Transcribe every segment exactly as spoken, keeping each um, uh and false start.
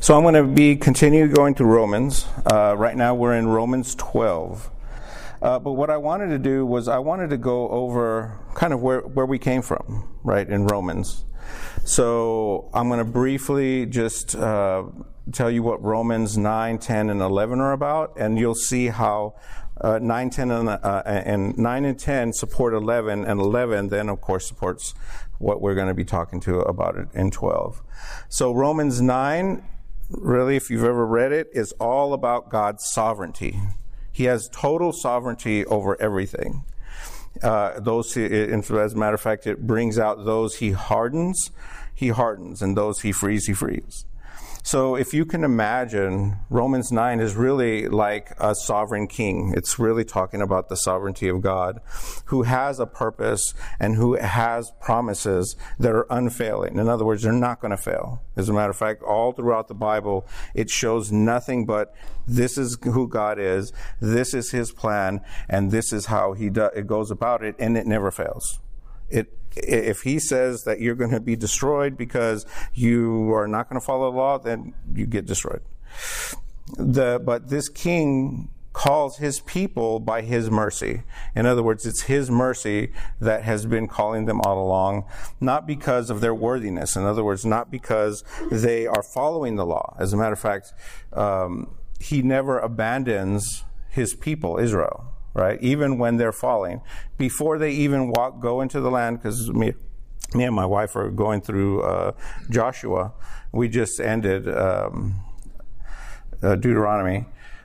So I'm going to be continue going through Romans. Uh, right now we're in Romans twelve. Uh, but what I wanted to do was I wanted to go over kind of where, where we came from, right, in Romans. So I'm going to briefly just uh, tell you what Romans nine, ten, and eleven are about, and you'll see how uh, nine, ten, and, uh, and nine and ten support eleven, and eleven then, of course, supports what we're going to be talking to about it in twelve. So Romans nine, really, if you've ever read it, is all about God's sovereignty. He has total sovereignty over everything. Uh, those, he, as a matter of fact, it brings out those he hardens, he hardens, and those he frees, he frees. So if you can imagine, Romans nine is really like a sovereign king. It's really talking about the sovereignty of God, who has a purpose and who has promises that are unfailing. In other words, they're not going to fail. As a matter of fact, all throughout the Bible, it shows nothing but this is who God is, this is his plan, and this is how he do, it goes about it, and it never fails. It If he says that you're going to be destroyed because you are not going to follow the law, then you get destroyed. The, but this king calls his people by his mercy. In other words, it's his mercy that has been calling them all along, not because of their worthiness. In other words, not because they are following the law. As a matter of fact, um, he never abandons his people, Israel. Right, even when they're falling, before they even walk, go into the land, because me, me and my wife are going through uh, Joshua. We just ended um, uh, Deuteronomy.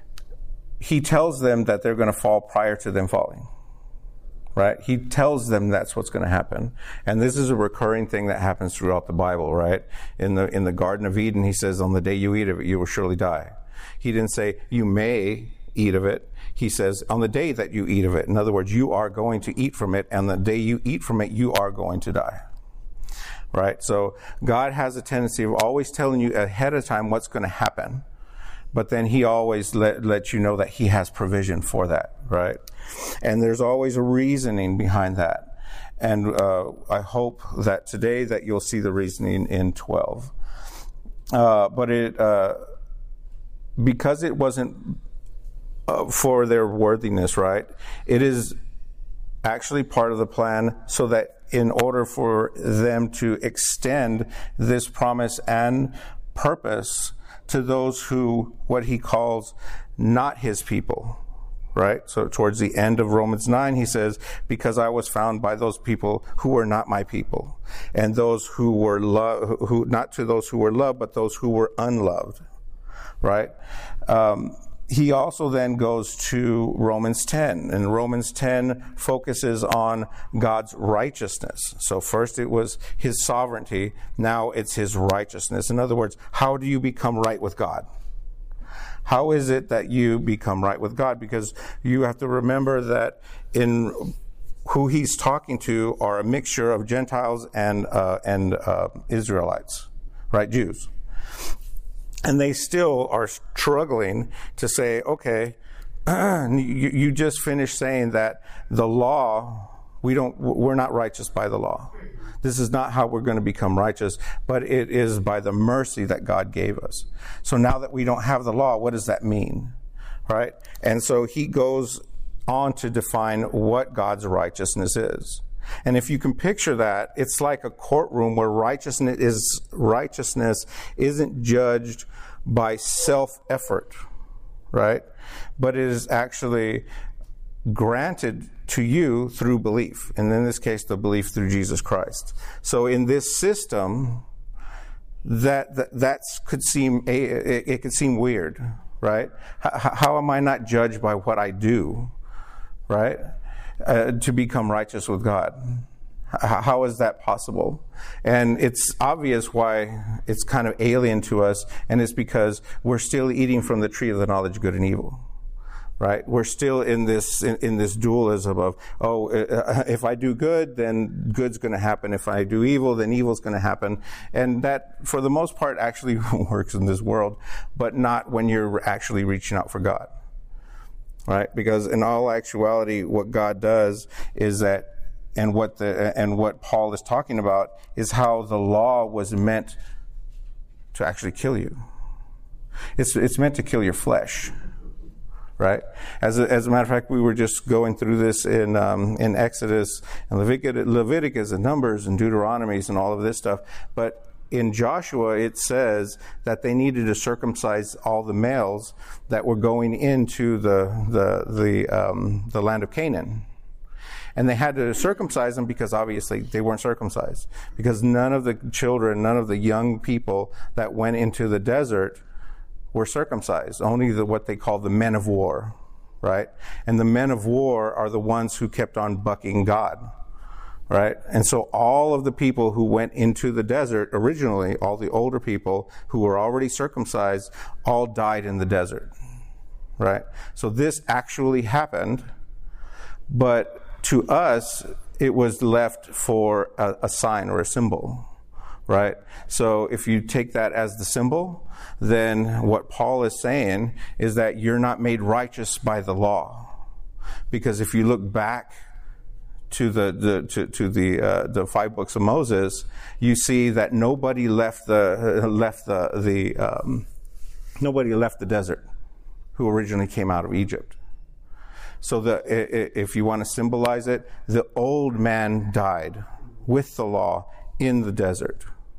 He tells them that they're going to fall prior to them falling. Right, he tells them that's what's going to happen, and this is a recurring thing that happens throughout the Bible. Right, in the in the Garden of Eden, he says, "On the day you eat of it, you will surely die." He didn't say you may eat of it. He says, on the day that you eat of it. In other words, you are going to eat from it, and the day you eat from it, you are going to die. Right? So God has a tendency of always telling you ahead of time what's going to happen, but then he always let, let you know that he has provision for that. Right? And there's always a reasoning behind that. And uh, I hope that today that you'll see the reasoning in twelve. Uh, but it, uh, because it wasn't Uh, for their worthiness, right? It is actually part of the plan so that in order for them to extend this promise and purpose to those who, what he calls, not his people, right? So towards the end of Romans nine, he says, because I was found by those people who were not my people, and those who were loved, who, not to those who were loved, but those who were unloved, right? Um, He also then goes to Romans ten, and Romans ten focuses on God's righteousness. So first it was his sovereignty, now it's his righteousness. In other words, how do you become right with God? How is it that you become right with God? Because you have to remember that in who he's talking to are a mixture of Gentiles and uh, and uh, Israelites, right? Jews. And they still are struggling to say, okay, you, you just finished saying that the law, we don't, we're not righteous by the law. This is not how we're going to become righteous, but it is by the mercy that God gave us. So now that we don't have the law, what does that mean? Right? And so he goes on to define what God's righteousness is. And if you can picture that, it's like a courtroom where righteousness is righteousness isn't judged by self-effort, right? But it is actually granted to you through belief, and in this case, the belief through Jesus Christ. So in this system, that that that's could seem it, it could seem weird, right? How, how am I not judged by what I do, right? Uh, to become righteous with God. H- how is that possible? And it's obvious why it's kind of alien to us, and it's because we're still eating from the tree of the knowledge of good and evil. Right? We're still in this in, in this dualism of, oh, uh, if I do good, then good's going to happen. If I do evil, then evil's going to happen. And that, for the most part, actually works in this world, but not when you're actually reaching out for God. Right? Because in all actuality, what God does is that, and what the and what Paul is talking about is how the law was meant to actually kill you. It's it's meant to kill your flesh, right? As a, as a matter of fact, we were just going through this in um, in Exodus and Leviticus, Leviticus and Numbers and Deuteronomies and all of this stuff. But in Joshua, it says that they needed to circumcise all the males that were going into the the the um, the land of Canaan. And they had to circumcise them because obviously they weren't circumcised. Because none of the children, none of the young people that went into the desert were circumcised. Only the what they call the men of war, right? And the men of war are the ones who kept on bucking God, right? And so all of the people who went into the desert originally, all the older people who were already circumcised, all died in the desert, right? So this actually happened, but to us, it was left for a, a sign or a symbol, right? So if you take that as the symbol, then what Paul is saying is that you're not made righteous by the law. Because if you look back to the, the to, to the uh, the five books of Moses, you see that nobody left the uh, left the the um, nobody left the desert who originally came out of Egypt. So the, if you want to symbolize it, the old man died with the law in the desert.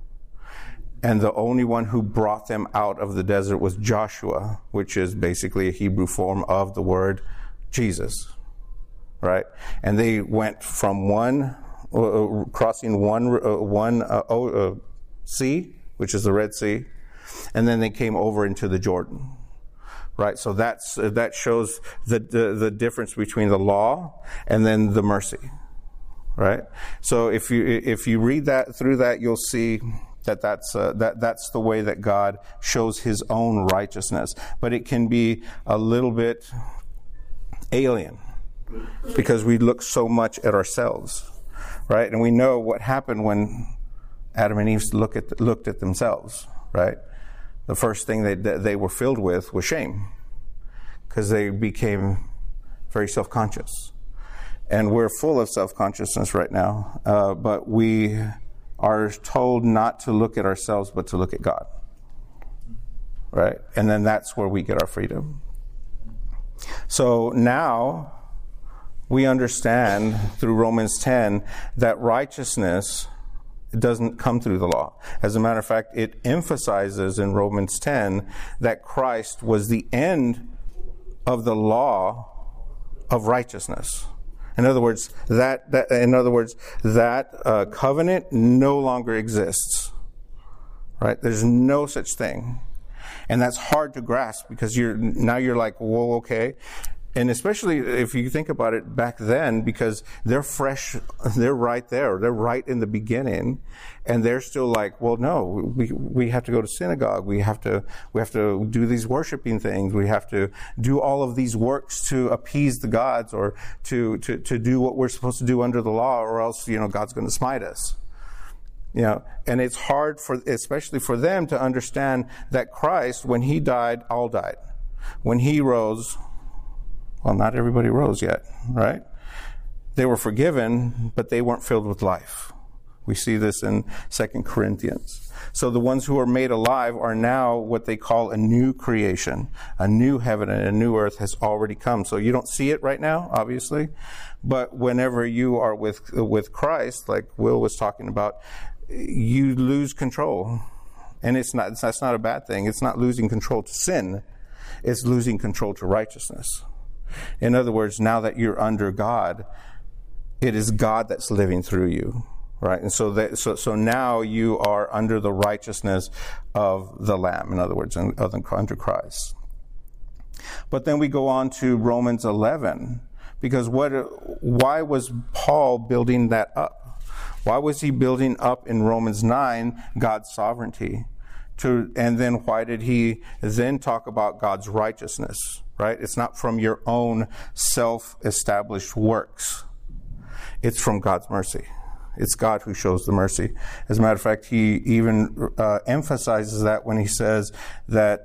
And the only one who brought them out of the desert was Joshua, which is basically a Hebrew form of the word Jesus, right? And they went from one, uh, crossing one, uh, one uh, uh, sea, which is the Red Sea, and then they came over into the Jordan. Right, so that's uh, that shows the, the the difference between the law and then the mercy, right? So if you if you read that through that, you'll see that that's uh, that that's the way that God shows His own righteousness. But it can be a little bit alien because we look so much at ourselves, right? And we know what happened when Adam and Eve look at looked at themselves, right? The first thing they they were filled with was shame, because they became very self-conscious, and we're full of self-consciousness right now. Uh, but we are told not to look at ourselves, but to look at God, right? And then that's where we get our freedom. So now we understand through Romans ten that righteousness doesn't come through the law. As a matter of fact, it emphasizes in Romans ten that Christ was the end of the law of righteousness. In other words, that, that in other words, that uh, covenant no longer exists. Right? There's no such thing. And that's hard to grasp because you're now you're like, whoa, okay. And especially if you think about it back then, because they're fresh, they're right there, they're right in the beginning, and they're still like, well, no, we we have to go to synagogue, we have to we have to do these worshiping things, we have to do all of these works to appease the gods, or to to to do what we're supposed to do under the law, or else, you know, God's going to smite us. You know, and it's hard for, especially for them, to understand that Christ, when He died, all died. When He rose, well, not everybody rose yet, right? They were forgiven, but they weren't filled with life. We see this in Second Corinthians. So the ones who are made alive are now what they call a new creation. A new heaven and a new earth has already come. So you don't see it right now, obviously, but whenever you are with with Christ, like Will was talking about, you lose control. And it's not, that's not a bad thing. It's not losing control to sin. It's losing control to righteousness. In other words, now that you're under God, it is God that's living through you, right? And so that, so, so now you are under the righteousness of the Lamb, in other words, under Christ. But then we go on to Romans eleven, because what, why was Paul building that up? Why was he building up in Romans nine God's sovereignty? To, and then why did he then talk about God's righteousness? Right? It's not from your own self-established works. It's from God's mercy. It's God who shows the mercy. As a matter of fact, he even uh, emphasizes that when he says that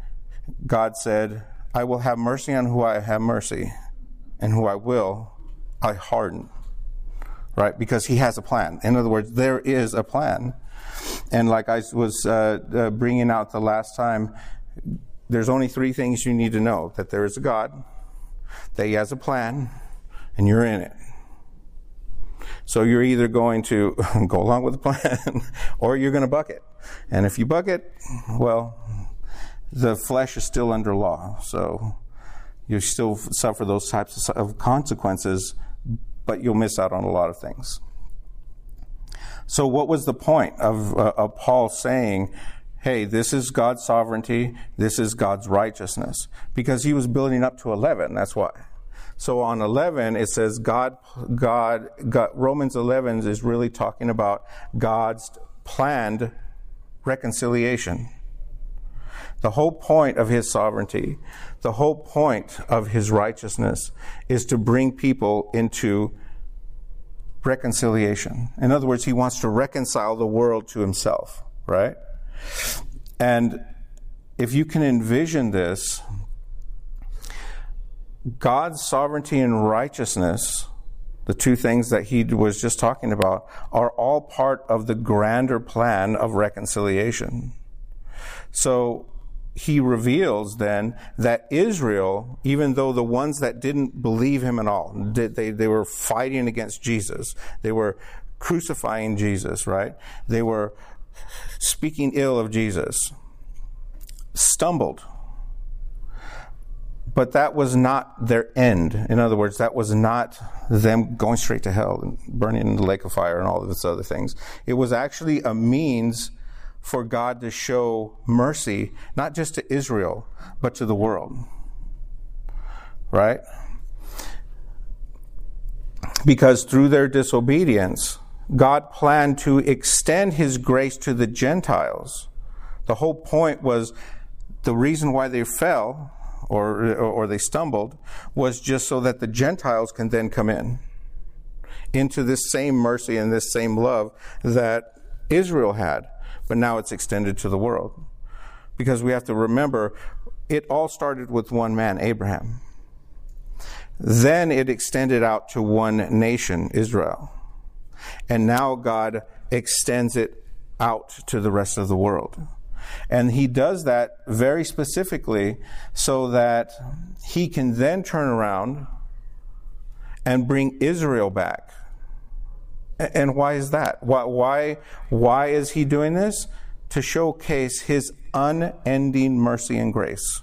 God said, I will have mercy on who I have mercy, and who I will, I harden. Right? Because He has a plan. In other words, there is a plan. And like I was uh, uh, bringing out the last time, there's only three things you need to know: that there is a God, that He has a plan, and you're in it. So you're either going to go along with the plan or you're going to buck it. And if you buck it, well, the flesh is still under law. So you still suffer those types of consequences, but you'll miss out on a lot of things. So what was the point of, uh, of Paul saying, hey, this is God's sovereignty, this is God's righteousness? Because he was building up to eleven, that's why. So on eleven, it says God, God, God, Romans eleven is really talking about God's planned reconciliation. The whole point of His sovereignty, the whole point of His righteousness is to bring people into reconciliation. In other words, He wants to reconcile the world to Himself, right? And if you can envision this, God's sovereignty and righteousness, the two things that he was just talking about, are all part of the grander plan of reconciliation. So he reveals then that Israel, even though the ones that didn't believe him at all, they, they were fighting against Jesus, they were crucifying Jesus, right? They were speaking ill of Jesus, stumbled. But that was not their end. In other words, that was not them going straight to hell and burning in the lake of fire and all of this other things. It was actually a means for God to show mercy, not just to Israel, but to the world. Right? Because through their disobedience, God planned to extend His grace to the Gentiles. The whole point was, the reason why they fell Or, or they stumbled, was just so that the Gentiles can then come in into this same mercy and this same love that Israel had, but now it's extended to the world. Because we have to remember, it all started with one man, Abraham. Then it extended out to one nation, Israel. And now God extends it out to the rest of the world. And He does that very specifically so that He can then turn around and bring Israel back. And why is that? Why, why, why is He doing this? To showcase His unending mercy and grace.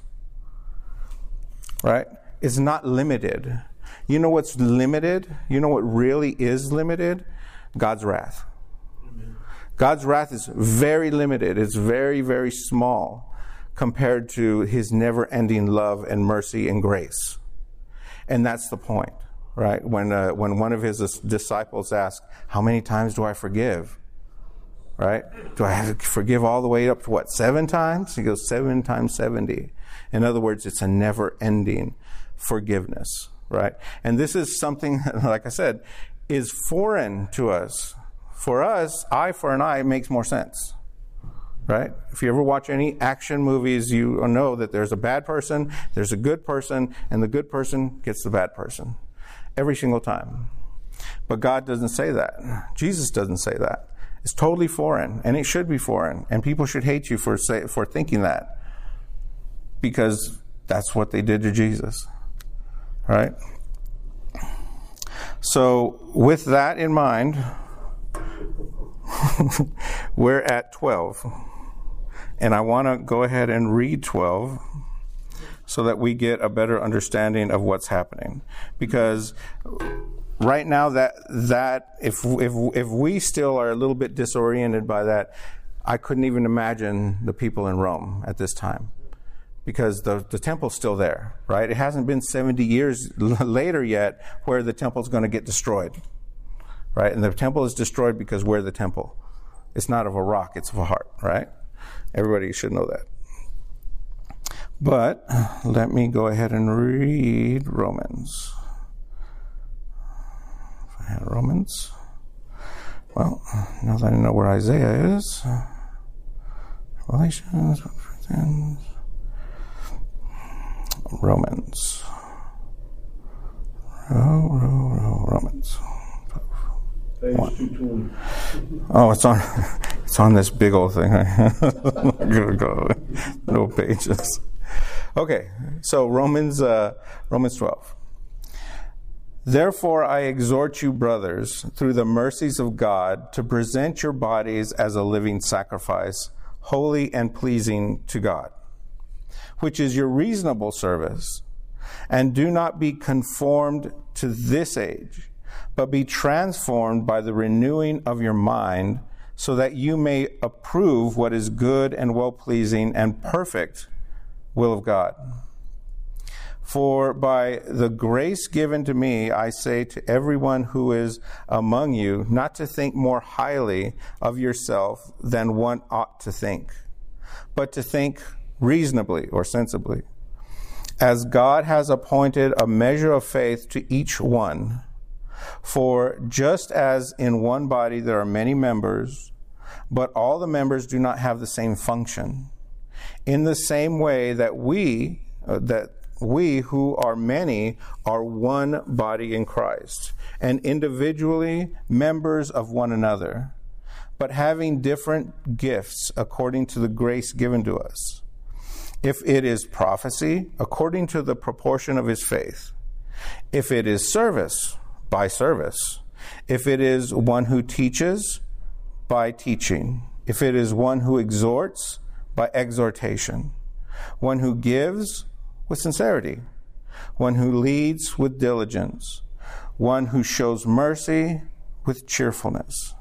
Right? It's not limited. You know what's limited? You know what really is limited? God's wrath. God's wrath is very limited. It's very, very small compared to His never-ending love and mercy and grace. And that's the point, right? When uh, when one of His disciples asked, how many times do I forgive? Right? Do I have to forgive all the way up to what, seven times? He goes, seven times seventy. In other words, it's a never-ending forgiveness, right? And this is something, like I said, is foreign to us. For us, eye for an eye makes more sense, right? If you ever watch any action movies, you know that there's a bad person, there's a good person, and the good person gets the bad person every single time. But God doesn't say that. Jesus doesn't say that. It's totally foreign, and it should be foreign, and people should hate you for say, for thinking that, because that's what they did to Jesus, right? So with that in mind, we're at twelve, and I want to go ahead and read twelve so that we get a better understanding of what's happening. Because right now, that that if if if we still are a little bit disoriented by that, I couldn't even imagine the people in Rome at this time, because the the temple's still there, right? It hasn't been seventy years later yet where the temple's going to get destroyed. Right? And the temple is destroyed because we're the temple. It's not of a rock, it's of a heart, right? Everybody should know that. But let me go ahead and read Romans. If I had Romans. Well, now that I know where Isaiah is. Revelations, Romans. Row, row, row, Romans. Oh, it's on. It's on this big old thing. I'm gonna go no pages. Okay, so Romans uh, Romans twelve. Therefore I exhort you, brothers, through the mercies of God, to present your bodies as a living sacrifice, holy and pleasing to God, which is your reasonable service. And do not be conformed to this age, but be transformed by the renewing of your mind, so that you may approve what is good and well-pleasing and perfect will of God. For by the grace given to me, I say to everyone who is among you, not to think more highly of yourself than one ought to think, but to think reasonably or sensibly, as God has appointed a measure of faith to each one. For just as in one body there are many members, but all the members do not have the same function, in the same way that we, uh, that we who are many are one body in Christ, and individually members of one another, but having different gifts according to the grace given to us. If it is prophecy, according to the proportion of his faith. If it is service, by service. If it is one who teaches, by teaching. If it is one who exhorts, by exhortation. One who gives, with sincerity. One who leads, with diligence. One who shows mercy, with cheerfulness.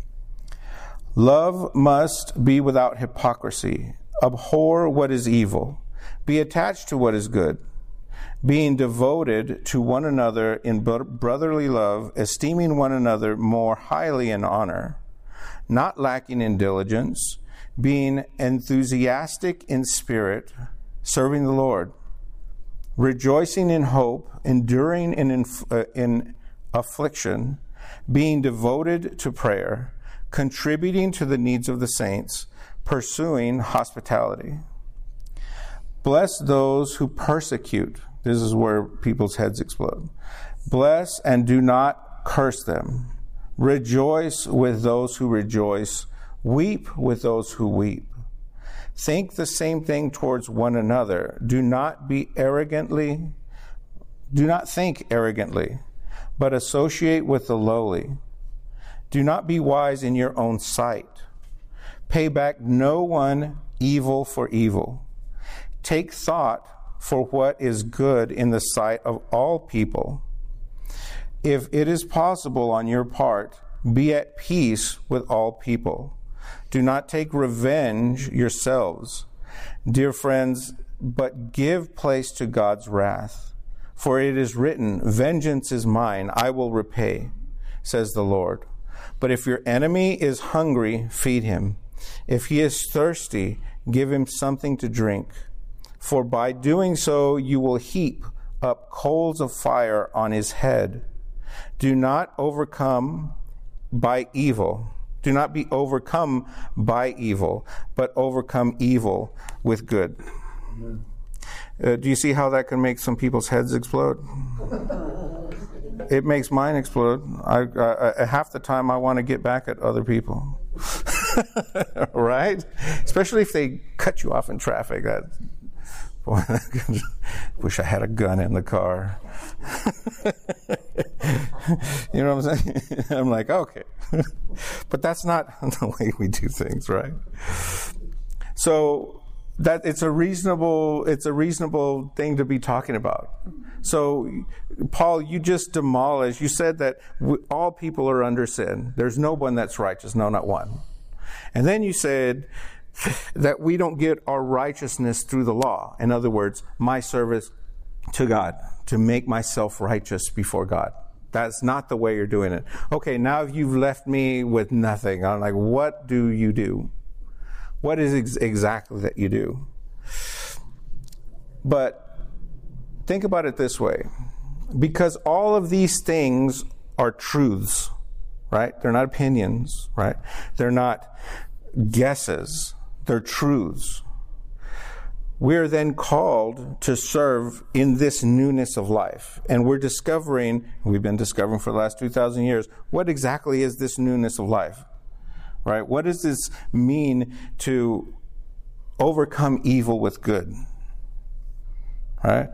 Love must be without hypocrisy. Abhor what is evil. Be attached to what is good. Being devoted to one another in brotherly love, esteeming one another more highly in honor, not lacking in diligence, being enthusiastic in spirit, serving the Lord, rejoicing in hope, enduring in, inf- uh, in affliction, being devoted to prayer, contributing to the needs of the saints, pursuing hospitality. Bless those who persecute. This is where people's heads explode. Bless and do not curse them. Rejoice with those who rejoice. Weep with those who weep. Think the same thing towards one another. Do not be arrogantly, do not think arrogantly, but associate with the lowly. Do not be wise in your own sight. Pay back no one evil for evil. Take thought for what is good in the sight of all people. If it is possible on your part, be at peace with all people. Do not take revenge yourselves, dear friends, but give place to God's wrath. For it is written, vengeance is mine, I will repay, says the Lord. But if your enemy is hungry, feed him. If he is thirsty, give him something to drink. For by doing so, you will heap up coals of fire on his head. Do not overcome by evil. Do not be overcome by evil, but overcome evil with good. Uh, do you see how that can make some people's heads explode? It makes mine explode. I, I, half the time I want to get back at other people. Right? Especially if they cut you off in traffic. That, boy, wish I had a gun in the car. You know what I'm saying? I'm like, okay. But that's not the way we do things, right? So that it's a reasonable it's a reasonable thing to be talking about. So, Paul, you just demolished. You said that we, all people are under sin. There's no one that's righteous, no, not one. And then you said that we don't get our righteousness through the law. In other words, my service to God, to make myself righteous before God. That's not the way you're doing it. Okay, now you've left me with nothing. I'm like, what do you do? What is ex- exactly that you do? But think about it this way. Because all of these things are truths, right? They're not opinions, right? They're not guesses. They're truths. We're then called to serve in this newness of life. And we're discovering, we've been discovering for the last two thousand years, what exactly is this newness of life? Right? What does this mean to overcome evil with good. Right?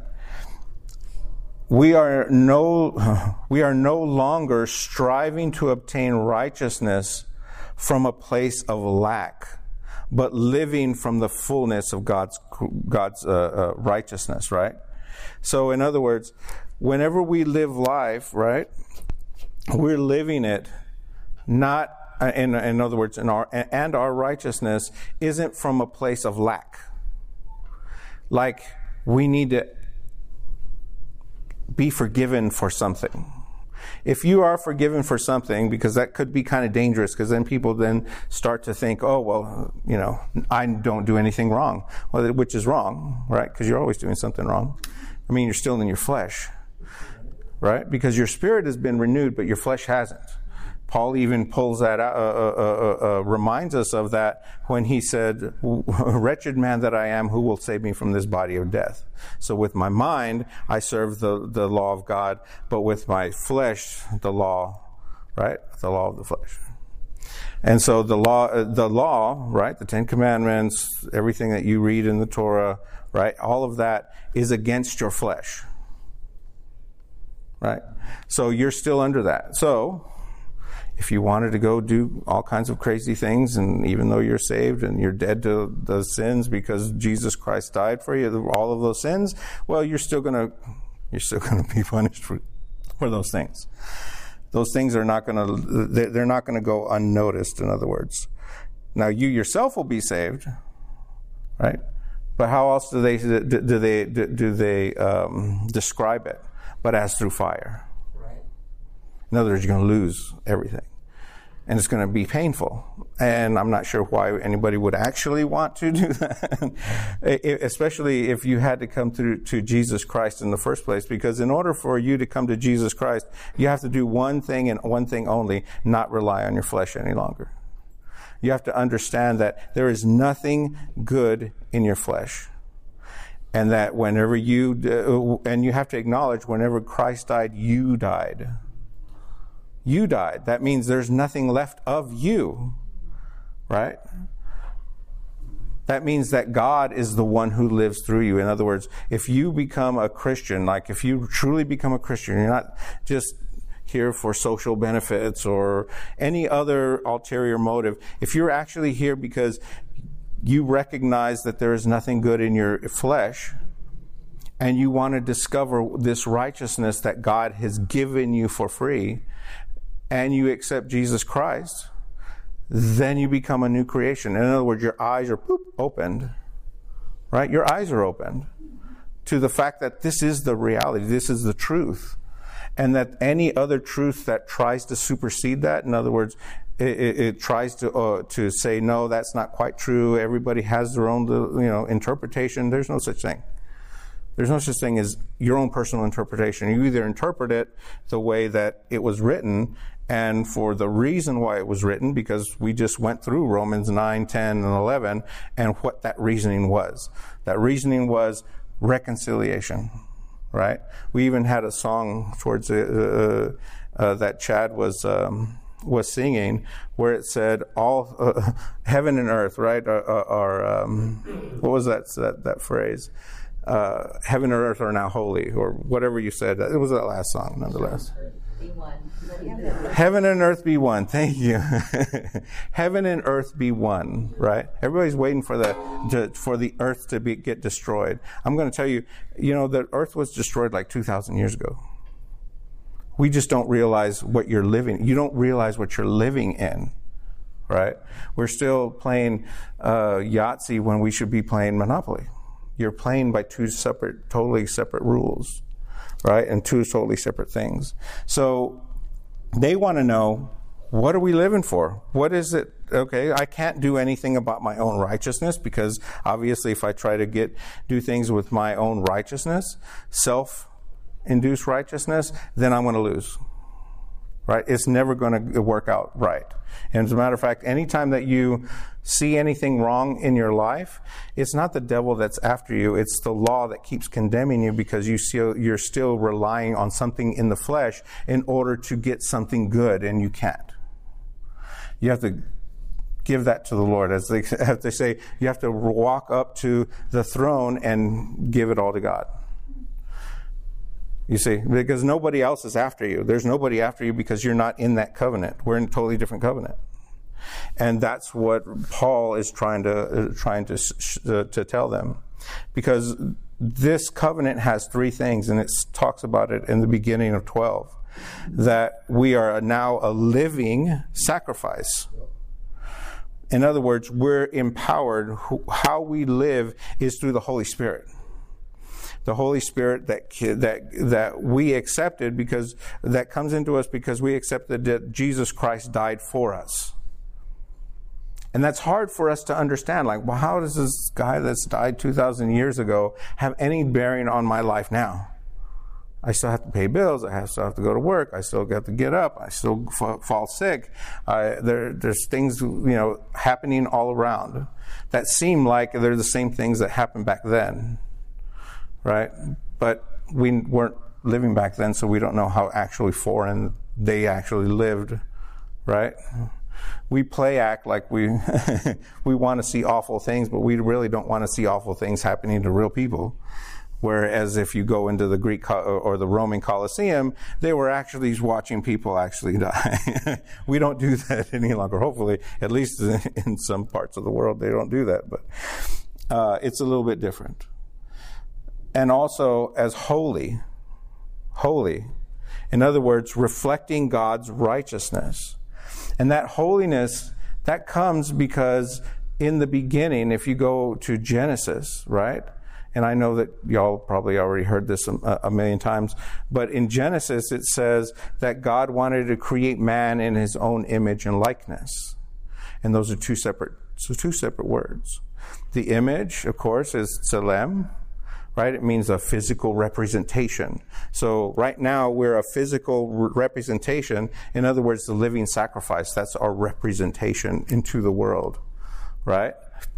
We are no we are no longer striving to obtain righteousness from a place of lack, but living from the fullness of God's God's uh, uh, righteousness, right? So in other words, whenever we live life, right, we're living it not in in other words, in our and our righteousness isn't from a place of lack. Like we need to be forgiven for something. If you are forgiven for something, because that could be kind of dangerous, because then people then start to think, oh, well, you know, I don't do anything wrong, well, which is wrong, right? Because you're always doing something wrong. I mean, you're still in your flesh, right? Because your spirit has been renewed, but your flesh hasn't. Paul even pulls that out, uh, uh, uh, uh, reminds us of that when he said, wretched man that I am, who will save me from this body of death? So with my mind, I serve the, the law of God, but with my flesh, the law, right? The law of the flesh. And so the law, uh, the law, right? The Ten Commandments, everything that you read in the Torah, right? All of that is against your flesh, right? So you're still under that. So if you wanted to go do all kinds of crazy things, and even though you're saved and you're dead to the sins because Jesus Christ died for you, all of those sins, well, you're still gonna you're still gonna be punished for for those things. Those things are not gonna they're not gonna go unnoticed. In other words, now you yourself will be saved, right? But how else do they do, do they do, do they um, describe it? But as through fire. In other words, you're going to lose everything. And it's going to be painful. And I'm not sure why anybody would actually want to do that. Especially if you had to come through to Jesus Christ in the first place. Because in order for you to come to Jesus Christ, you have to do one thing and one thing only, not rely on your flesh any longer. You have to understand that there is nothing good in your flesh. And that whenever you, and you have to acknowledge whenever Christ died, you died. You died. That means there's nothing left of you, right? That means that God is the one who lives through you. In other words, if you become a Christian, like if you truly become a Christian, you're not just here for social benefits or any other ulterior motive. If you're actually here because you recognize that there is nothing good in your flesh, and you want to discover this righteousness that God has given you for free, and you accept Jesus Christ, then you become a new creation. In other words, your eyes are poop, opened, right? Your eyes are opened to the fact that this is the reality, this is the truth, and that any other truth that tries to supersede that, in other words, it, it, it tries to uh, to say, no, that's not quite true. Everybody has their own, you know, interpretation. There's no such thing. There's no such thing as your own personal interpretation. You either interpret it the way that it was written, and for the reason why it was written, because we just went through Romans nine, ten, and eleven, and what that reasoning was. That reasoning was reconciliation, right? We even had a song towards uh, uh, that Chad was um, was singing, where it said, "All uh, heaven and earth," right? Are, are um, what was that that, that phrase? Uh, heaven and earth are now holy, or whatever you said. It was that last song, nonetheless. Be one. Heaven and earth be one. Thank you. Heaven and earth be one, right? Everybody's waiting for the to, for the earth to be get destroyed. I'm going to tell you, you know, the earth was destroyed like two thousand years ago. We just don't realize what you're living. You don't realize what you're living in, right? We're still playing uh, Yahtzee when we should be playing Monopoly. You're playing by two separate, totally separate rules, right? And two totally separate things. So they want to know, what are we living for? What is it? Okay, I can't do anything about my own righteousness, because obviously if I try to get do things with my own righteousness, self-induced righteousness, then I'm going to lose. Right? It's never going to work out right. And as a matter of fact, anytime that you see anything wrong in your life, it's not the devil that's after you. It's the law that keeps condemning you, because you still, you're still relying on something in the flesh in order to get something good, and you can't. You have to give that to the Lord. As they, as they say, you have to walk up to the throne and give it all to God. You see, because nobody else is after you. There's nobody after you because you're not in that covenant. We're in a totally different covenant. And that's what Paul is trying to uh, trying to uh, to tell them. Because this covenant has three things, and it talks about it in the beginning of twelve. That we are now a living sacrifice. In other words, we're empowered. How we live is through the Holy Spirit. The Holy Spirit that that that we accepted because that comes into us because we accepted that Jesus Christ died for us. And that's hard for us to understand. Like, well, how does this guy that's died two thousand years ago have any bearing on my life now? I still have to pay bills. I have, still have to go to work. I still have to get up. I still f- fall sick. I, there, there's things, you know, happening all around that seem like they're the same things that happened back then, right? But we weren't living back then, so we don't know how actually foreign they actually lived, right? We play act like we we want to see awful things, but we really don't want to see awful things happening to real people. Whereas if you go into the Greek or the Roman Colosseum, they were actually watching people actually die. We don't do that any longer. Hopefully, at least in some parts of the world, they don't do that. But uh, it's a little bit different. And also as holy, holy. In other words, reflecting God's righteousness. And that holiness, that comes because in the beginning, if you go to Genesis, right? And I know that y'all probably already heard this a, a million times, but in Genesis it says that God wanted to create man in his own image and likeness. And those are two separate, so two separate words. The image, of course, is tselem, right? It means a physical representation. So right now we're a physical re- representation. In other words, the living sacrifice, that's our representation into the world, right?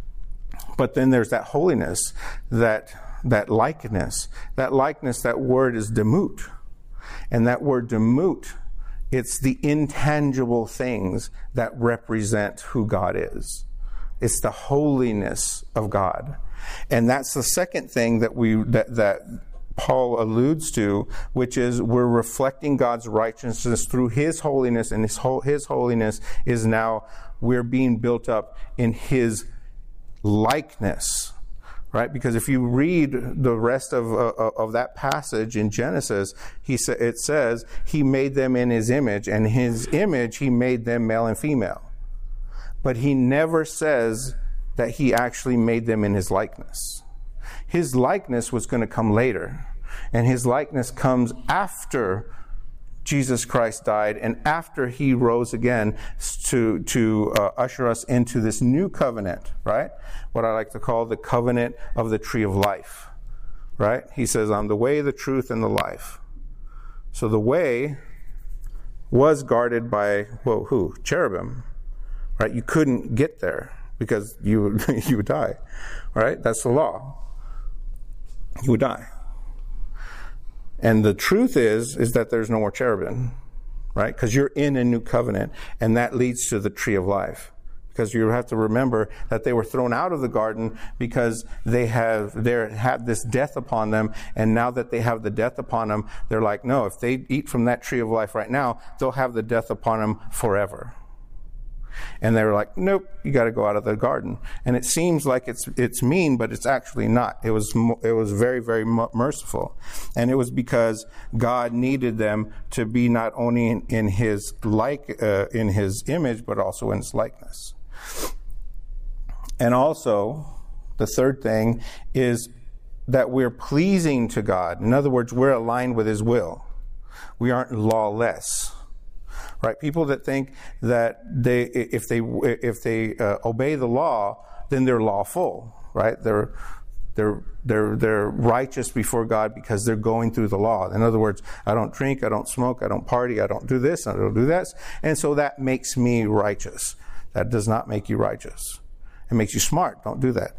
But then there's that holiness, that that likeness. That likeness, that word is demut. And that word demut, it's the intangible things that represent who God is. It's the holiness of God. And that's the second thing that we that, that Paul alludes to, which is we're reflecting God's righteousness through his holiness, and his, ho- his holiness is now we're being built up in his likeness, right? Because if you read the rest of uh, of that passage in Genesis, he sa- it says he made them in his image, and his image he made them male and female. But he never says that he actually made them in his likeness. His likeness was going to come later, and his likeness comes after Jesus Christ died and after he rose again to to uh, usher us into this new covenant, right? What I like to call the covenant of the tree of life, right? He says, I'm the way, the truth, and the life. So the way was guarded by, well, who? Cherubim, right? You couldn't get there because you you would die, right? That's the law. You would die. And the truth is, is that there's no more cherubim, right? Because you're in a new covenant, and that leads to the tree of life. Because you have to remember that they were thrown out of the garden because they have they had this death upon them, and now that they have the death upon them, they're like, no, if they eat from that tree of life right now, they'll have the death upon them forever. And they were like, nope, you got to go out of the garden. And it seems like it's it's mean, but it's actually not. It was it was very, very merciful. And it was because God needed them to be not only in, in his like uh, in his image, but also in his likeness. And also, the third thing is that we're pleasing to God. In other words, we're aligned with his will. We aren't lawless. Right? People that think that they, if they, if they uh, obey the law, then they're lawful, right? They're, they're, they're, they're righteous before God because they're going through the law. In other words, I don't drink, I don't smoke, I don't party, I don't do this, I don't do that, and so that makes me righteous. That does not make you righteous. It makes you smart. Don't do that.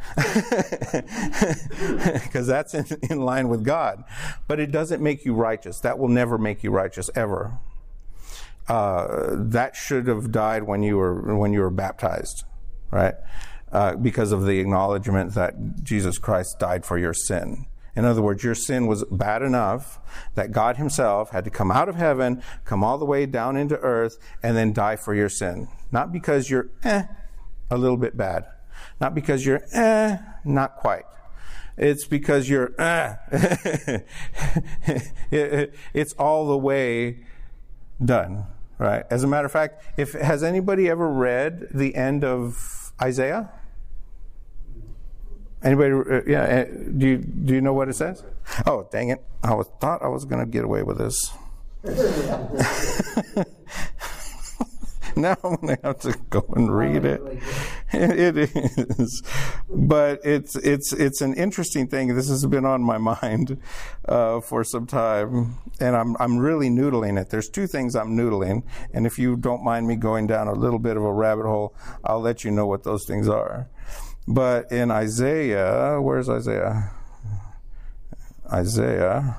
Because that's in, in line with God. But it doesn't make you righteous. That will never make you righteous, ever. Uh, that should have died when you were when you were baptized. right? Uh, because of the acknowledgement that Jesus Christ died for your sin. In other words, your sin was bad enough that God himself had to come out of heaven, come all the way down into earth, and then die for your sin. Not because you're eh, a little bit bad. Not because you're eh, not quite. It's because you're eh. It's all the way done, right? As a matter of fact, if has anybody ever read the end of Isaiah? Anybody? Uh, yeah. Do you do you know what it says? Oh, dang it! I was thought I was going to get away with this. Now I'm going to have to go and read it. It is, but it's it's it's an interesting thing. This has been on my mind uh, for some time, and I'm I'm really noodling it. There's two things I'm noodling, and if you don't mind me going down a little bit of a rabbit hole, I'll let you know what those things are. But in Isaiah, where's Isaiah? Isaiah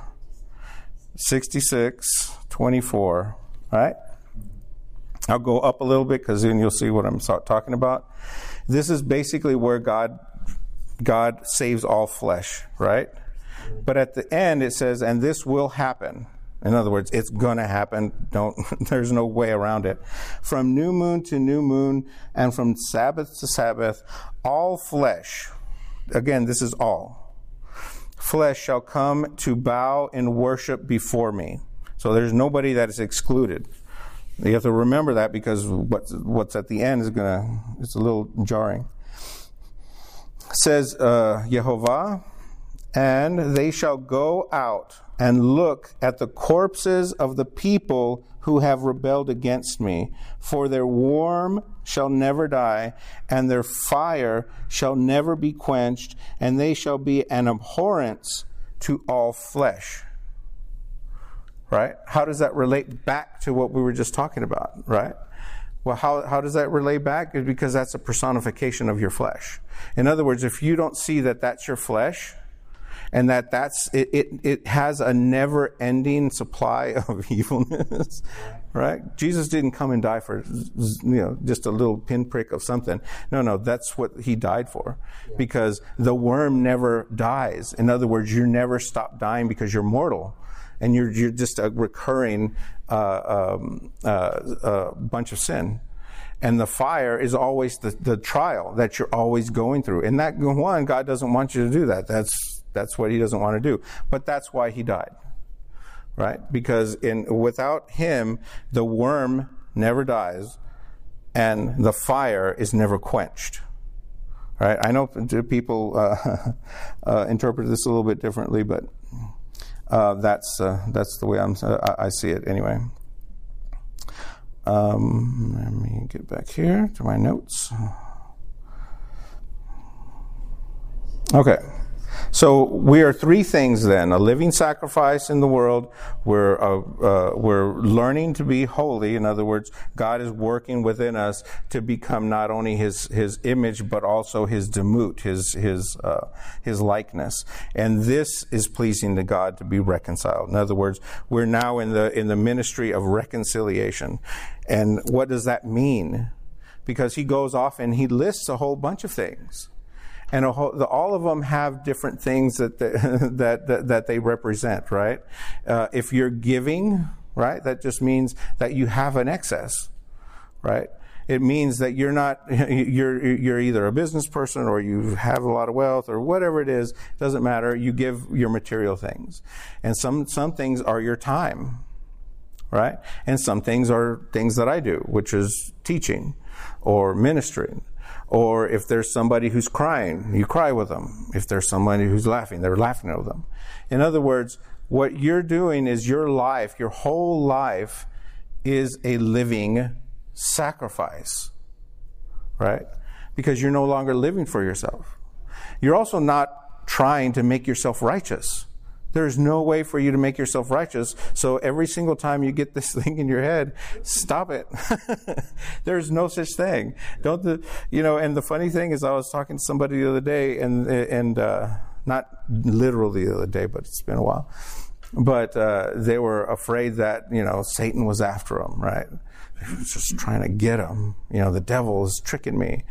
sixty-six twenty-four, right? I'll go up a little bit because then you'll see what I'm talking about. This is basically where God God saves all flesh, right? But at the end it says, and this will happen. In other words, it's going to happen. Don't, there's no way around it. From new moon to new moon and from Sabbath to Sabbath, all flesh, again, this is all, flesh shall come to bow in worship before me. So there's nobody that is excluded. You have to remember that because what's, what's at the end is going to, it's a little jarring. It says, uh, Yehovah, and they shall go out and look at the corpses of the people who have rebelled against me. For their worm shall never die, and their fire shall never be quenched, and they shall be an abhorrence to all flesh. Right? How does that relate back to what we were just talking about? Right? Well, how, how does that relate back? Is because that's a personification of your flesh. In other words, if you don't see that that's your flesh, and that that's it, it, it has a never-ending supply of evilness, right? Jesus didn't come and die for, you know, just a little pinprick of something. No, no, that's what he died for, because the worm never dies. In other words, you never stop dying because you're mortal, and you're you're just a recurring uh, um, uh, uh, bunch of sin. And the fire is always the, the trial that you're always going through. And that one, God doesn't want you to do that. That's That's what he doesn't want to do. But that's why he died, right? Because in without him, the worm never dies and the fire is never quenched, right? I know people uh, uh, interpret this a little bit differently, but uh, that's uh, that's the way I'm, uh, I see it anyway. Um, let me get back here to my notes. Okay. So we are three things then: a living sacrifice in the world. We're uh, uh, we're learning to be holy. In other words, God is working within us to become not only His His image but also His demut, His His uh, His likeness. And this is pleasing to God, to be reconciled. In other words, we're now in the in the ministry of reconciliation. And what does that mean? Because he goes off and he lists a whole bunch of things. And a whole, the, all of them have different things that they, that, that that they represent, right? Uh, if you're giving, right, that just means that you have an excess, right? It means that you're not you're you're either a business person or you have a lot of wealth or whatever it is. It doesn't matter. You give your material things, and some some things are your time, right? And some things are things that I do, which is teaching or ministering. Or if there's somebody who's crying, you cry with them. If there's somebody who's laughing, they're laughing with them. In other words, what you're doing is your life, your whole life is a living sacrifice, right? Because you're no longer living for yourself. You're also not trying to make yourself righteous. There's no way for you to make yourself righteous. So every single time you get this thing in your head, stop it. There's no such thing. Don't the, you know, and the funny thing is I was talking to somebody the other day and, and, uh, not literally the other day, but it's been a while. But, uh, they were afraid that, you know, Satan was after them, right? He was just trying to get them. You know, the devil is tricking me.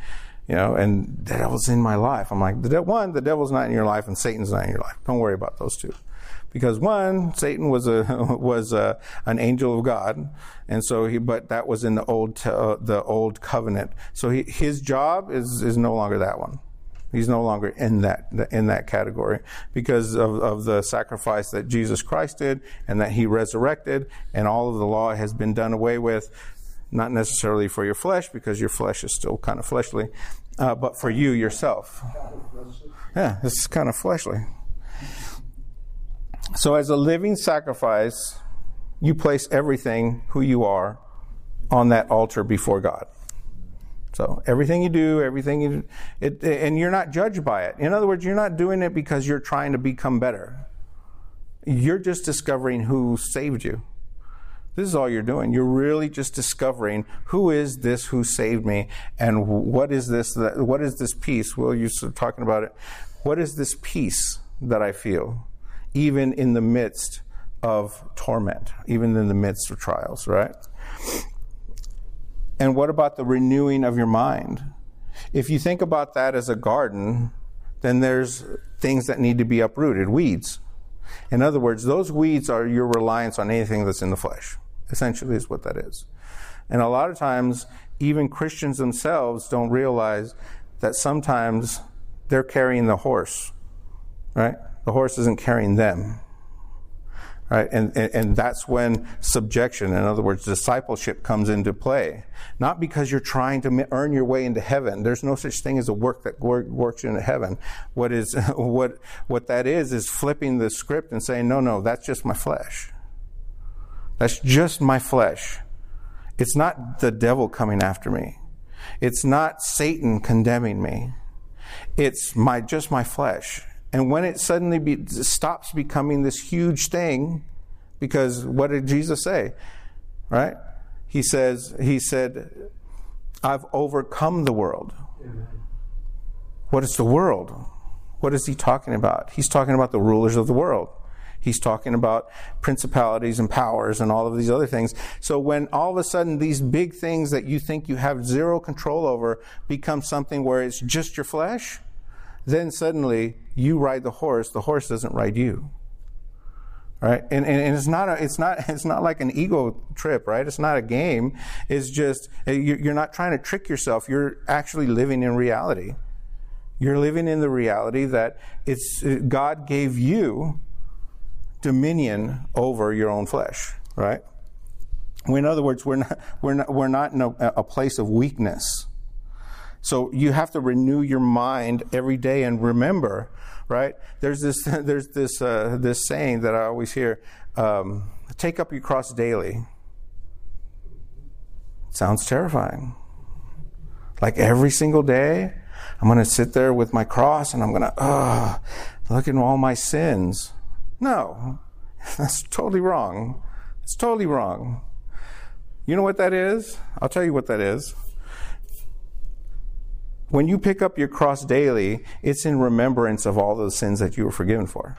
You know, and the devil's in my life. I'm like, the de- one, the devil's not in your life, and Satan's not in your life. Don't worry about those two, because one, Satan was a was a, an angel of God, and so he. But that was in the old uh, the old covenant. So he, his job is is no longer that one. He's no longer in that in that category because of, of the sacrifice that Jesus Christ did, and that he resurrected, and all of the law has been done away with. Not necessarily for your flesh, because your flesh is still kind of fleshly, uh, but for you yourself. Yeah, it's kind of fleshly. So as a living sacrifice, you place everything, who you are, on that altar before God. So everything you do, everything you do, it, and you're not judged by it. In other words, you're not doing it because you're trying to become better. You're just discovering who saved you. This is all you're doing. You're really just discovering who is this who saved me, and what is this that, what is this peace? Well, you're talking about it. What is this peace that I feel, even in the midst of torment, even in the midst of trials, right? And what about the renewing of your mind? If you think about that as a garden, then there's things that need to be uprooted, weeds. In other words, those weeds are your reliance on anything that's in the flesh. Essentially is what that is. And a lot of times, even Christians themselves don't realize that sometimes they're carrying the horse, right? The horse isn't carrying them, right? And, and, and that's when subjection, in other words, discipleship comes into play. Not because you're trying to earn your way into heaven. There's no such thing as a work that works into heaven. What is, what, what that is, is flipping the script and saying, no, no, that's just my flesh. That's just my flesh. It's not the devil coming after me. It's not Satan condemning me. It's my just my flesh. And when it suddenly be, stops becoming this huge thing, because what did Jesus say? Right? He says, he said, I've overcome the world. Amen. What is the world? What is he talking about? He's talking about the rulers of the world. He's talking about principalities and powers and all of these other things. So when all of a sudden these big things that you think you have zero control over become something where it's just your flesh, then suddenly you ride the horse. The horse doesn't ride you. Right? And, and, and it's not a, it's not it's not like an ego trip, right? It's not a game. It's just you're not trying to trick yourself. You're actually living in reality. You're living in the reality that it's God gave you dominion over your own flesh, right? In other words, we're not we're not we're not in a, a place of weakness. So you have to renew your mind every day and remember, right? There's this there's this uh, this saying that I always hear: um, "Take up your cross daily." Sounds terrifying. Like every single day, I'm going to sit there with my cross and I'm going to, oh, look at all my sins. No, that's totally wrong. It's totally wrong. You know what that is? I'll tell you what that is. When you pick up your cross daily, it's in remembrance of all those sins that you were forgiven for.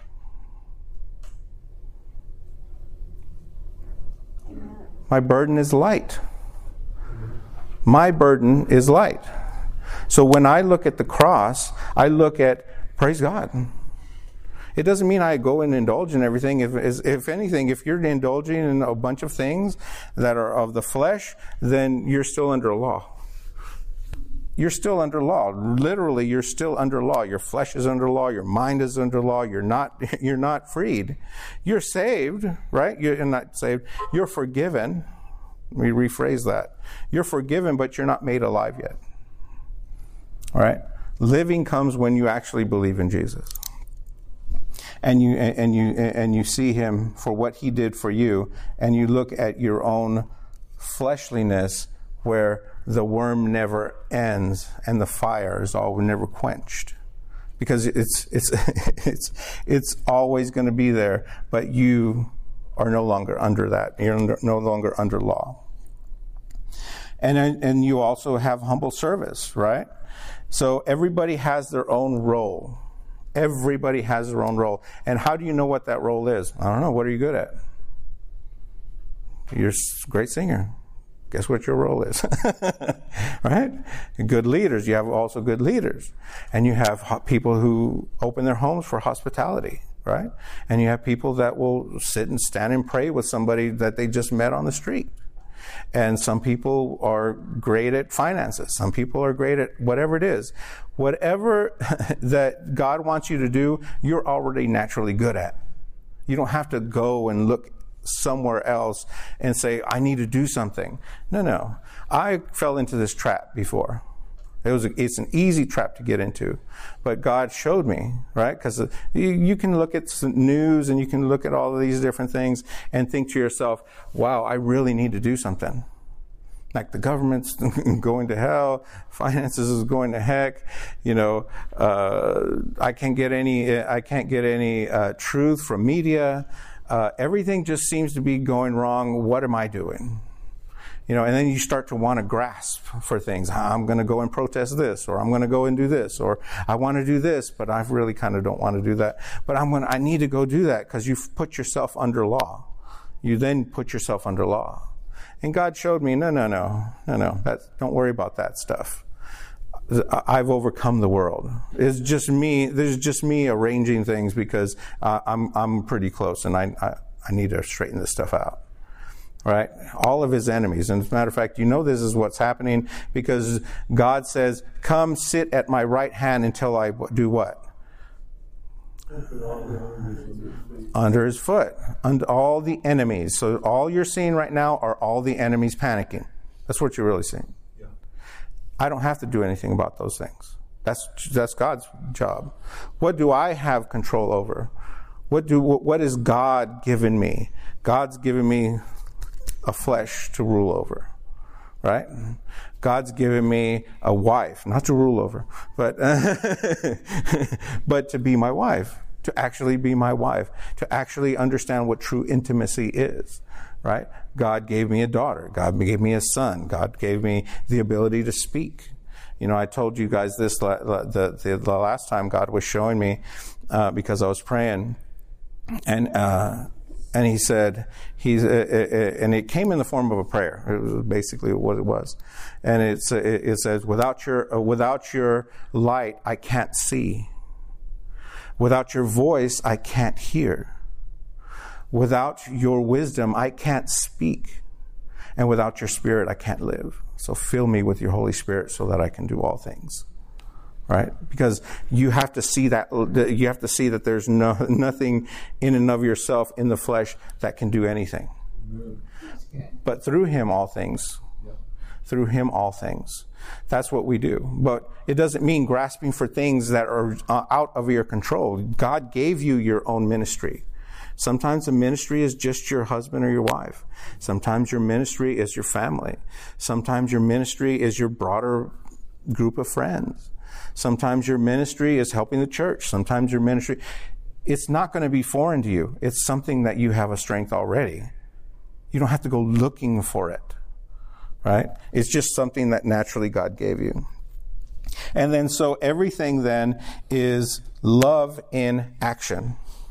My burden is light. My burden is light. So when I look at the cross, I look at, praise God. It doesn't mean I go and indulge in everything. If, if anything, if you're indulging in a bunch of things that are of the flesh, then you're still under law. You're still under law. Literally, you're still under law. Your flesh is under law. Your mind is under law. You're not, you're not freed. You're saved, right? You're not saved. You're forgiven. We rephrase that. You're forgiven, but you're not made alive yet. All right? Living comes when you actually believe in Jesus. And you and you and you see him for what he did for you, and you look at your own fleshliness where the worm never ends and the fire is all never quenched. Because it's it's it's it's always going to be there, but you are no longer under that. You're under, no longer under law. And and you also have humble service, right? So everybody has their own role. Everybody has their own role. And how do you know what that role is? I don't know. What are you good at? You're a great singer. Guess what your role is, right? Good leaders. You have also good leaders. And you have people who open their homes for hospitality, right? And you have people that will sit and stand and pray with somebody that they just met on the street. And some people are great at finances. Some people are great at whatever it is. Whatever that God wants you to do, you're already naturally good at. You don't have to go and look somewhere else and say, I need to do something. No, no. I fell into this trap before. It was a, it's an easy trap to get into. But God showed me, right? Because you, you can look at some news and you can look at all of these different things and think to yourself, wow, I really need to do something. Like the government's going to hell, finances is going to heck, you know, uh, I can't get any, I can't get any uh, truth from media. Uh, everything just seems to be going wrong. What am I doing? You know, and then you start to want to grasp for things. I'm going to go and protest this, or I'm going to go and do this, or I want to do this, but I really kind of don't want to do that. But I'm going to, I need to go do that because you've put yourself under law. You then put yourself under law. And God showed me, no, no, no, no, no, that, don't worry about that stuff. I've overcome the world. It's just me. There's just me arranging things because uh, I'm I'm pretty close, and I, I I need to straighten this stuff out. Right? All of his enemies. And as a matter of fact, you know this is what's happening because God says, "Come sit at my right hand until I do what." Under his foot, under all the enemies. So all you're seeing right now are all the enemies panicking. That's what you're really seeing. I don't have to do anything about those things. That's that's God's job. What do I have control over? What do what is God given me? God's given me a flesh to rule over, right? God's given me a wife, not to rule over, but but to be my wife, to actually be my wife, to actually understand what true intimacy is. Right? God gave me a daughter. God gave me a son. God gave me the ability to speak. You know, I told you guys this the the, the last time God was showing me uh, because I was praying, and uh, and He said He's uh, uh, and it came in the form of a prayer. It was basically what it was, and it's it, it says, "Without your uh, without your light, I can't see. Without your voice, I can't hear. Without your wisdom, I can't speak. And without your spirit, I can't live. So fill me with your Holy Spirit so that I can do all things." Right? Because you have to see that, you have to see that there's no, nothing in and of yourself in the flesh that can do anything. But through him, all things. Through him, all things. That's what we do. But it doesn't mean grasping for things that are out of your control. God gave you your own ministry. Sometimes the ministry is just your husband or your wife. Sometimes your ministry is your family. Sometimes your ministry is your broader group of friends. Sometimes your ministry is helping the church. Sometimes your ministry, it's not going to be foreign to you. It's something that you have a strength already. You don't have to go looking for it, right? It's just something that naturally God gave you. And then so everything then is love in action.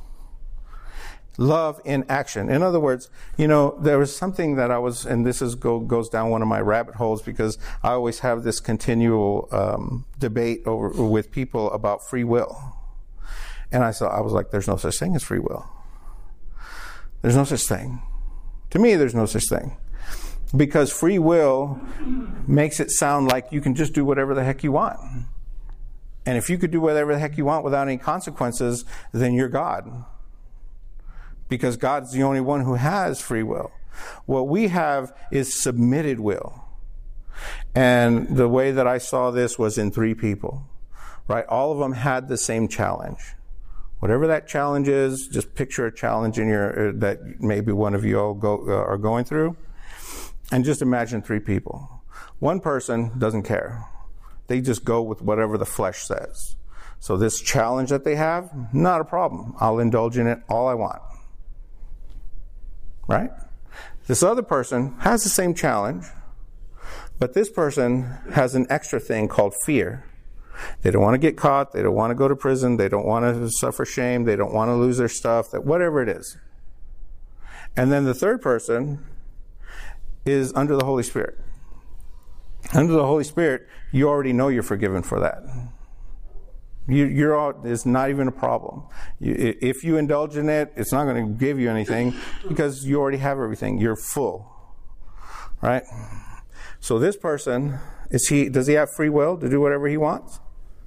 Love in action. In other words, you know, there was something that I was, and this is go, goes down one of my rabbit holes because I always have this continual um, debate over with people about free will. And I saw, I was like, there's no such thing as free will. There's no such thing. To me, there's no such thing. Because free will makes it sound like you can just do whatever the heck you want. And if you could do whatever the heck you want without any consequences, then you're God. Because God's the only one who has free will. What we have is submitted will. And the way that I saw this was in three people, right? All of them had the same challenge. Whatever that challenge is, just picture a challenge in your, that maybe one of you all go, uh, are going through. And just imagine three people. One person doesn't care. They just go with whatever the flesh says. So this challenge that they have, not a problem. I'll indulge in it all I want. Right? This other person has the same challenge, but this person has an extra thing called fear. They don't want to get caught. They don't want to go to prison. They don't want to suffer shame. They don't want to lose their stuff, that whatever it is. And then the third person is under the Holy Spirit. Under the Holy Spirit, you already know you're forgiven for that. You, you're all, it's not even a problem. You, if you indulge in it, it's not going to give you anything because you already have everything. You're full, right? So this person, is he? Does he have free will to do whatever he wants?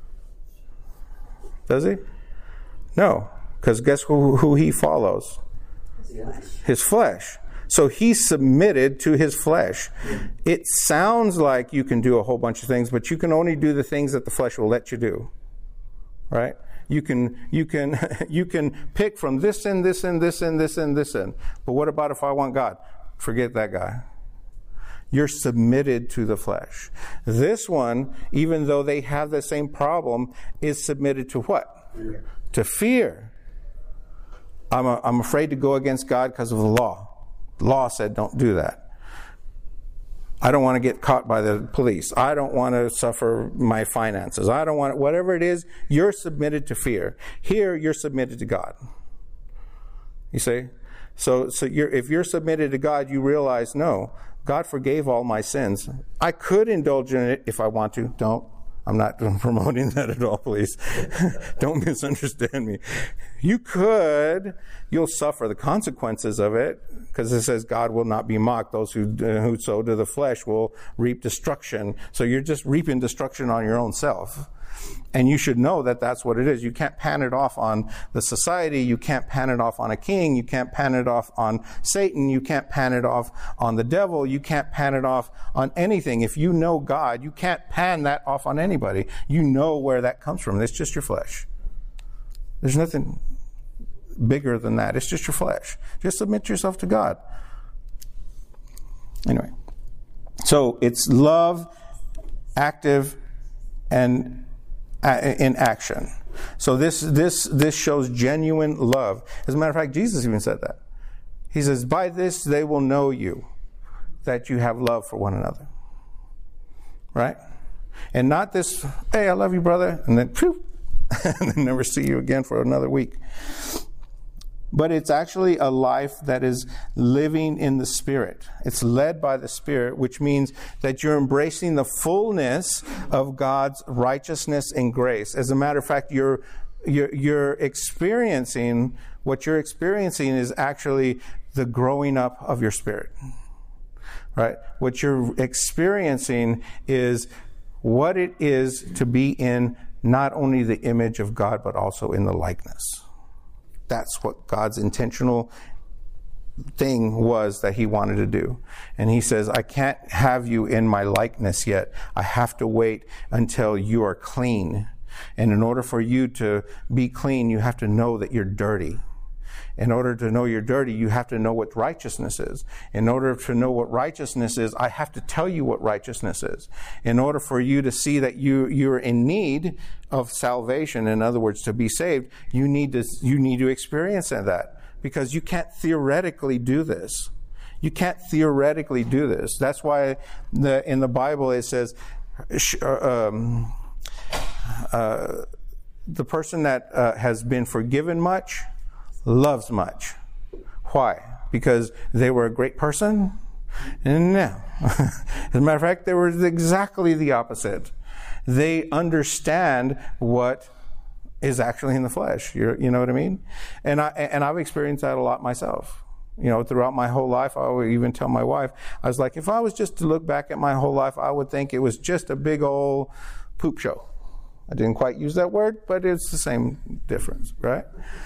Does he? No, because guess who, who he follows? His flesh. His flesh. So he's submitted to his flesh. It sounds like you can do a whole bunch of things, but you can only do the things that the flesh will let you do. Right? You can you can you can pick from this and this and this and this and this and. But what about if I want God? Forget that guy. You're submitted to the flesh. This one, even though they have the same problem, is submitted to what? Fear. To fear. I'm a, I'm afraid to go against God because of the law. The law said don't do that. I don't want to get caught by the police. I don't want to suffer my finances. I don't want, whatever it is, you're submitted to fear. Here, you're submitted to God. You see? So, so you're, if you're submitted to God, you realize, no, God forgave all my sins. I could indulge in it if I want to. Don't. I'm not promoting that at all, please. Don't misunderstand me. You could. You'll suffer the consequences of it, because it says God will not be mocked. Those who, uh, who sow to the flesh will reap destruction. So you're just reaping destruction on your own self. And you should know that that's what it is. You can't pan it off on the society. You can't pan it off on a king. You can't pan it off on Satan. You can't pan it off on the devil. You can't pan it off on anything. If you know God, you can't pan that off on anybody. You know where that comes from. It's just your flesh. There's nothing bigger than that. It's just your flesh. Just submit yourself to God. Anyway. So it's love, active, and in action. So this this this shows genuine love. As a matter of fact, Jesus even said that. He says, by this they will know you, that you have love for one another. Right? And not this, hey, I love you, brother, and then phew, and then never see you again for another week. But it's actually a life that is living in the Spirit. It's led by the Spirit, which means that you're embracing the fullness of God's righteousness and grace. As a matter of fact, you're you're, you're experiencing, what you're experiencing is actually the growing up of your spirit. Right? What you're experiencing is what it is to be in not only the image of God, but also in the likeness. That's what God's intentional thing was that he wanted to do. And he says, I can't have you in my likeness yet. I have to wait until you are clean. And in order for you to be clean, you have to know that you're dirty. In order to know you're dirty, you have to know what righteousness is. In order to know what righteousness is, I have to tell you what righteousness is. In order for you to see that you, you're in need of salvation, in other words, to be saved, you need to, you need to experience that. Because you can't theoretically do this. You can't theoretically do this. That's why the, in the Bible it says, um, uh, the person that uh, has been forgiven much loves much. Why? Because they were a great person? No. As a matter of fact, they were exactly the opposite. They understand what is actually in the flesh. You're, you know what I mean? And I and I've experienced that a lot myself. You know, throughout my whole life, I would even tell my wife, I was like, if I was just to look back at my whole life, I would think it was just a big old poop show. I didn't quite use that word, but it's the same difference, right?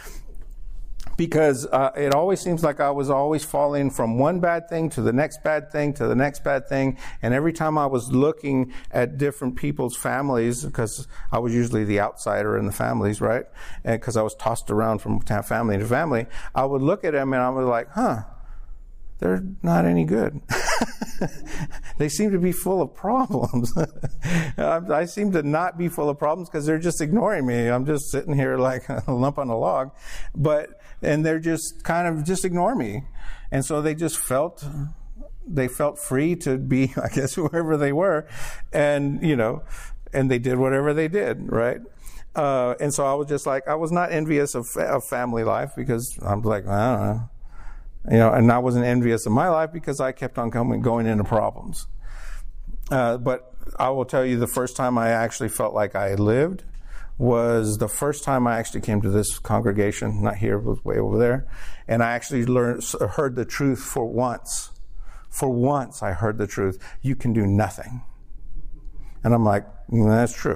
Because uh, it always seems like I was always falling from one bad thing to the next bad thing to the next bad thing. And every time I was looking at different people's families, because I was usually the outsider in the families, right? And because I was tossed around from family to family, I would look at them and I was like, huh, they're not any good. They seem to be full of problems. I seem to not be full of problems because they're just ignoring me. I'm just sitting here like a lump on a log. But, and they're just kind of just ignore me. And so they just felt, they felt free to be, I guess, whoever they were. And, you know, and they did whatever they did, right? Uh, and so I was just like, I was not envious of, of family life because I'm like, I don't know. You know, and I wasn't envious of my life because I kept on coming, going into problems. Uh, but I will tell you, the first time I actually felt like I lived was the first time I actually came to this congregation, not here, but way over there. And I actually learned, heard the truth for once. For once, I heard the truth. You can do nothing. And I'm like, mm, that's true.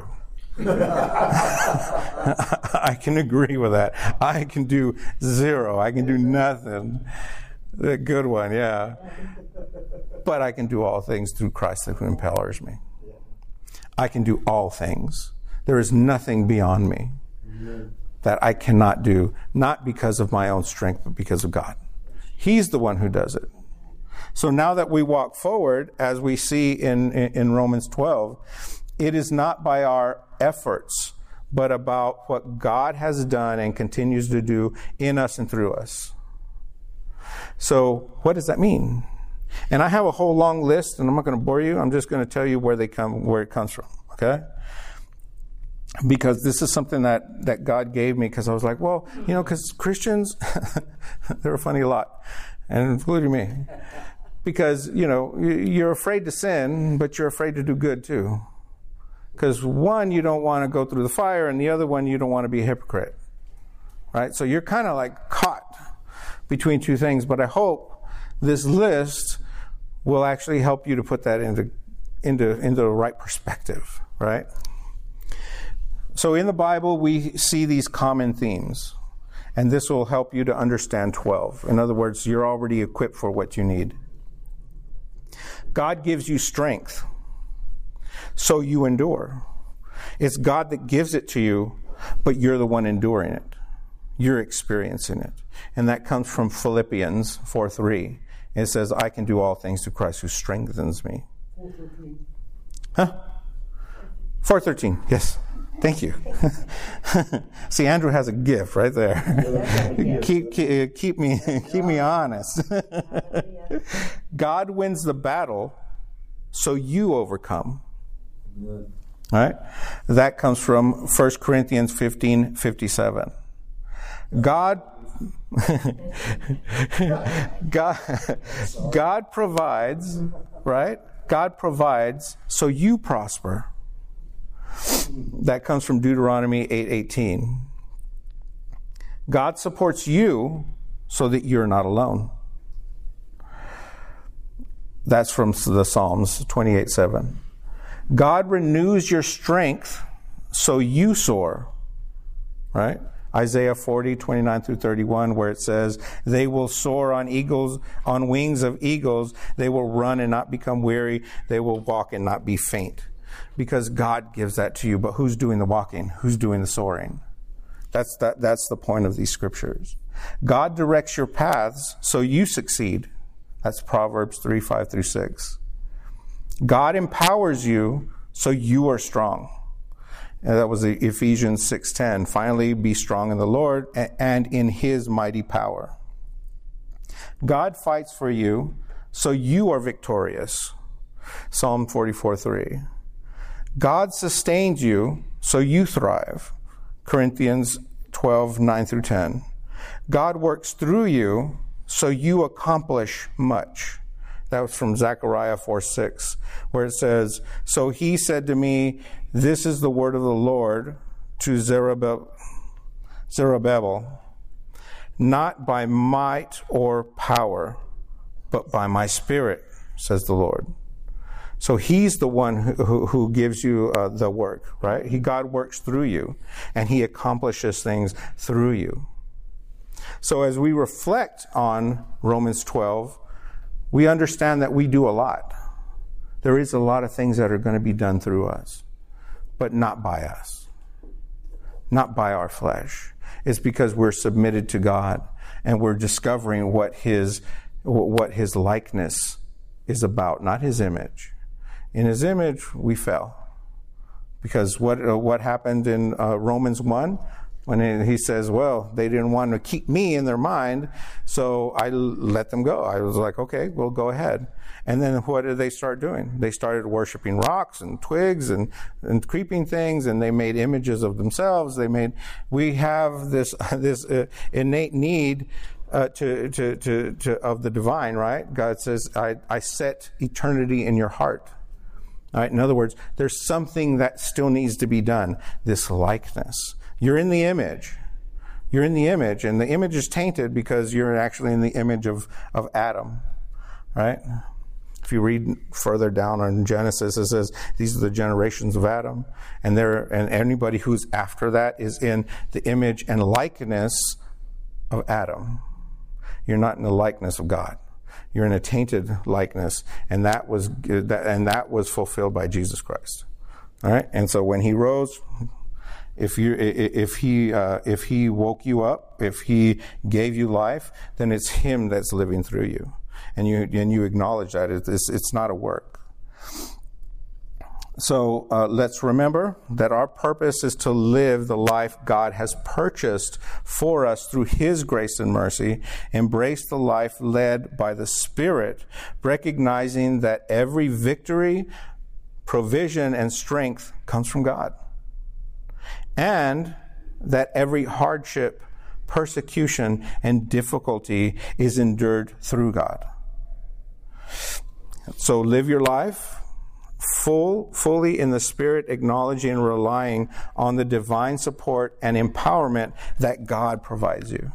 I can agree with that. I can do zero. I can do nothing. The good one, yeah. But I can do all things through Christ who empowers me. I can do all things. There is nothing beyond me that I cannot do, not because of my own strength, but because of God. He's the one who does it. So now that we walk forward, as we see in, in, in Romans twelve, it is not by our efforts, but about what God has done and continues to do in us and through us. So what does that mean? And I have a whole long list, and I'm not going to bore you. I'm just going to tell you where they come, where it comes from. Okay? Because this is something that, that God gave me, because I was like, well, you know, because Christians, they're a funny lot, and including me. Because, you know, you're afraid to sin, but you're afraid to do good too. Because one, you don't want to go through the fire, and the other one, you don't want to be a hypocrite. Right? So you're kind of like caught between two things, but I hope this list will actually help you to put that into into into the right perspective, right? So in the Bible, we see these common themes, and this will help you to understand twelve. In other words, you're already equipped for what you need. God gives you strength, so you endure. It's God that gives it to you, but you're the one enduring it. You're experiencing it. And that comes from Philippians four three. It says, I can do all things through Christ who strengthens me. four thirteen. Huh? four thirteen, yes. Thank you. See, Andrew has a gift right there. keep, keep keep me keep me honest. God wins the battle, so you overcome. All right? That comes from First Corinthians fifteen fifty-seven. God, God, God provides, right? God provides so you prosper. That comes from Deuteronomy eight eighteen. God supports you so that you're not alone. That's from the Psalms twenty-eight seven. God renews your strength so you soar. Right? Isaiah forty, twenty-nine through thirty-one, where it says, they will soar on eagles, on wings of eagles. They will run and not become weary. They will walk and not be faint. Because God gives that to you. But who's doing the walking? Who's doing the soaring? That's that, that's the point of these scriptures. God directs your paths so you succeed. That's Proverbs three, five through six. God empowers you so you are strong. And that was Ephesians six ten. Finally, be strong in the Lord and in His mighty power. God fights for you so you are victorious. Psalm forty-four three. God sustains you so you thrive. Corinthians twelve, nine through ten. God works through you so you accomplish much. That was from Zechariah four six, where it says, so he said to me, this is the word of the Lord to Zerubbabel, Zerubbabel, not by might or power, but by my spirit, says the Lord. So he's the one who, who gives you uh, the work, right? He, God works through you, and he accomplishes things through you. So as we reflect on Romans twelve, we understand that we do a lot. There is a lot of things that are going to be done through us, but not by us, not by our flesh. It's because we're submitted to God, and we're discovering what his, what his likeness is about, not his image. In his image, we fell. Because what uh, what happened in uh, Romans one, when he says, well, they didn't want to keep me in their mind, so I let them go. I was like, okay, we'll go ahead. And then what did they start doing? They started worshiping rocks and twigs and, and creeping things, and they made images of themselves. They made, we have this, this uh, innate need uh, to, to, to, to of the divine, right? God says, I, I set eternity in your heart. All right? In other words, there's something that still needs to be done. This likeness. You're in the image. You're in the image, and the image is tainted because you're actually in the image of, of Adam, right? If you read further down in Genesis, it says these are the generations of Adam, and there and anybody who's after that is in the image and likeness of Adam. You're not in the likeness of God. You're in a tainted likeness, and that was and that was fulfilled by Jesus Christ. All right, and so when he rose, if you if he uh, if he woke you up, if he gave you life, then it's him that's living through you. And you and you acknowledge that it's it's not a work. So uh, let's remember that our purpose is to live the life God has purchased for us through His grace and mercy. Embrace the life led by the Spirit, recognizing that every victory, provision, and strength comes from God, and that every hardship, persecution, and difficulty is endured through God. So live your life full, fully in the Spirit, acknowledging and relying on the divine support and empowerment that God provides you,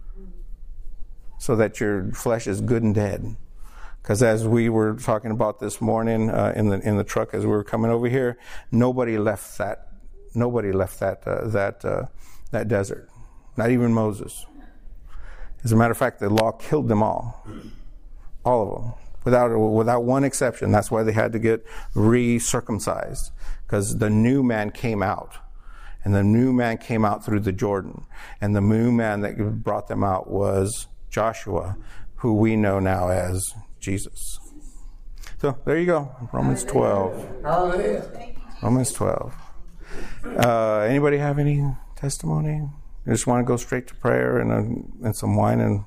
so that your flesh is good and dead. Because as we were talking about this morning uh, in the in the truck as we were coming over here, nobody left that nobody left that uh, that uh, that desert. Not even Moses. As a matter of fact, the law killed them all. All of them. Without without one exception. That's why they had to get re-circumcised. Because the new man came out. And the new man came out through the Jordan. And the new man that brought them out was Joshua, who we know now as Jesus. So there you go. Romans twelve. Hallelujah. Romans twelve. Uh, anybody have any testimony? You just want to go straight to prayer and, a, and some wine and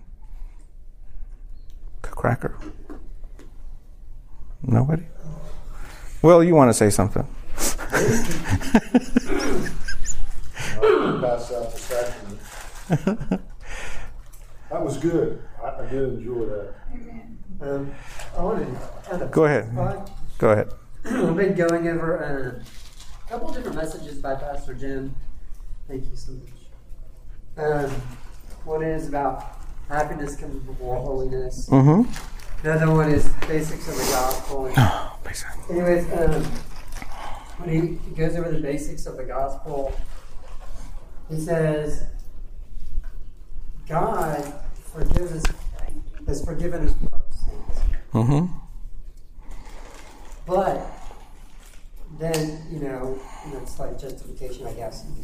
a cracker? Nobody? Well, you want to say something. Pass out the sacrament. That was good. I, I did enjoy that. Um, I wanted to add a Go ahead. thought. Go ahead. We've been going over uh, a couple of different messages by Pastor Jim. Thank you so much. Um, one is about happiness coming before holiness. Mm-hmm. The other one is basics of the gospel. Oh, basically. Anyways, um, when he, he goes over the basics of the gospel, he says, God forgives us, has forgiven us most sins. Mm-hmm. But then, you know, it's like justification, I guess.